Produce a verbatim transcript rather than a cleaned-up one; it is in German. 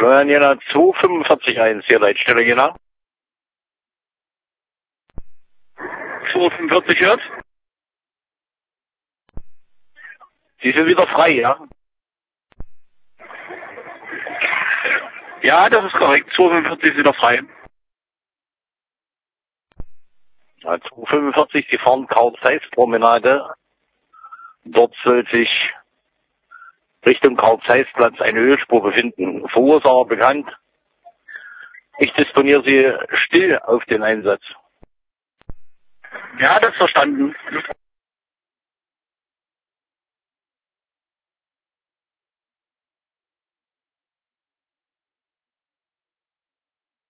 Steuern Jena zwei fünfundvierzig eins, hier Leitstelle Jena. zwei fünfundvierzig hört. Sie sind wieder frei, ja? Ja, das ist korrekt. zwei fünfundvierzig ist wieder frei. Ja, zwei fünfundvierzig, Sie fahren Karl-Zeiss-Promenade. Dort soll sich Richtung Karl-Zeiss-Platz eine Ölspur befinden. Verursacher bekannt. Ich disponiere Sie still auf den Einsatz. Ja, das verstanden.